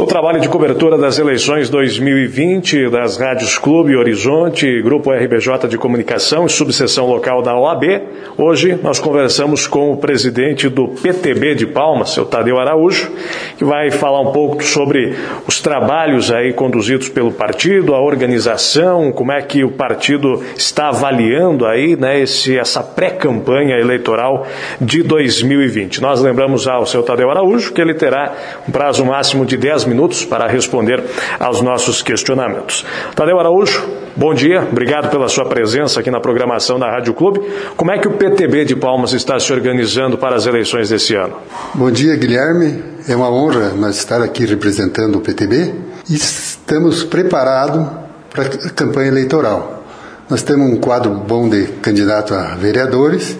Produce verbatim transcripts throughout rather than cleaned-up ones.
O trabalho de cobertura das eleições dois mil e vinte das Rádios Clube Horizonte, Grupo R B J de Comunicação e subseção local da O A B. Hoje nós conversamos com o presidente do P T B de Palmas, seu Tadeu Araújo, que vai falar um pouco sobre os trabalhos aí conduzidos pelo partido, a organização, como é que o partido está avaliando aí, né, esse, essa pré-campanha eleitoral de dois mil e vinte. Nós lembramos ao seu Tadeu Araújo que ele terá um prazo máximo de dez minutos para responder aos nossos questionamentos. Tadeu Araújo, bom dia, obrigado pela sua presença aqui na programação da Rádio Clube. Como é que o P T B de Palmas está se organizando para as eleições desse ano? Bom dia, Guilherme. É uma honra nós estar aqui representando o P T B e estamos preparados para a campanha eleitoral. Nós temos um quadro bom de candidato a vereadores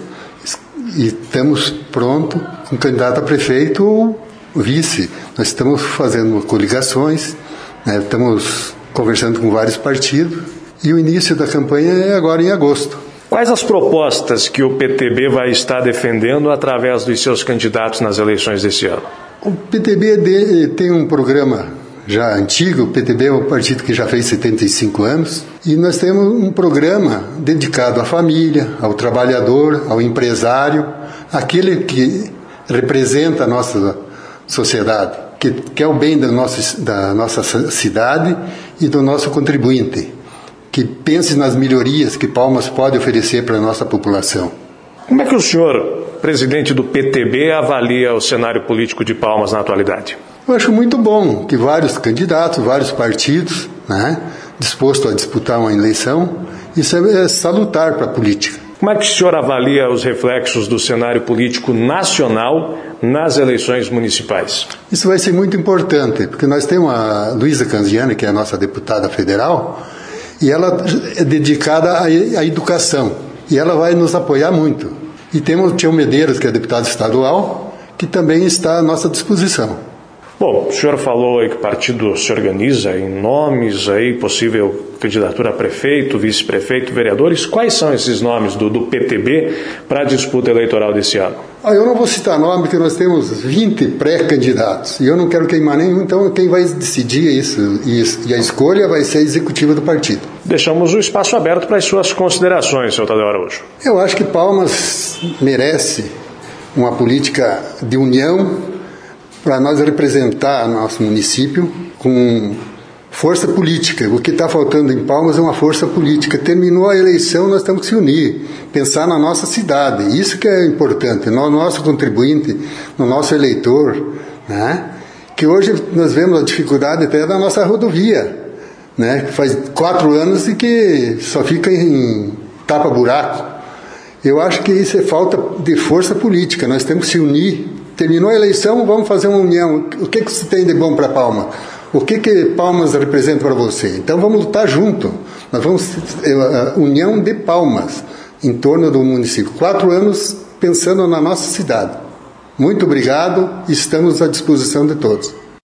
e estamos prontos com candidato a prefeito ou vice. Nós estamos fazendo coligações, né, estamos conversando com vários partidos e o início da campanha é agora em agosto. Quais as propostas que o P T B vai estar defendendo através dos seus candidatos nas eleições desse ano? O P T B de, tem um programa já antigo. O P T B é um partido que já fez setenta e cinco anos e nós temos um programa dedicado à família, ao trabalhador, ao empresário, aquele que representa a nossa sociedade, que quer o bem da nossa, da nossa cidade e do nosso contribuinte, que pense nas melhorias que Palmas pode oferecer para a nossa população. Como é que o senhor, presidente do P T B, avalia o cenário político de Palmas na atualidade? Eu acho muito bom que vários candidatos, vários partidos, né, dispostos a disputar uma eleição, isso é salutar para a política. Como é que o senhor avalia os reflexos do cenário político nacional nas eleições municipais? Isso vai ser muito importante, porque nós temos a Luísa Canziani, que é a nossa deputada federal, e ela é dedicada à educação, e ela vai nos apoiar muito. E temos o Tião Medeiros, que é deputado estadual, que também está à nossa disposição. Bom, o senhor falou aí que o partido se organiza em nomes, aí, possível candidatura a prefeito, vice-prefeito, vereadores. Quais são esses nomes do, do P T B para a disputa eleitoral desse ano? Ah, eu não vou citar nome, porque nós temos vinte pré-candidatos e eu não quero queimar nenhum, então quem vai decidir isso, isso e a escolha vai ser a executiva do partido. Deixamos o espaço aberto para as suas considerações, senhor Tadeu Araújo. Eu acho que Palmas merece uma política de união para nós representar nosso município com força política. O que está faltando em Palmas é uma força política. Terminou a eleição, nós temos que se unir, pensar na nossa cidade. Isso que é importante, no nosso contribuinte, no nosso eleitor, né? Que hoje nós vemos a dificuldade até da nossa rodovia, né? Faz quatro anos e que só fica em tapa-buraco. Eu acho que isso é falta de força política. Nós temos que se unir. Terminou a eleição, vamos fazer uma união. O que, que você tem de bom para Palmas? O que, que Palmas representa para você? Então vamos lutar junto. Nós vamos a união de Palmas em torno do município. Quatro anos pensando na nossa cidade. Muito obrigado, estamos à disposição de todos.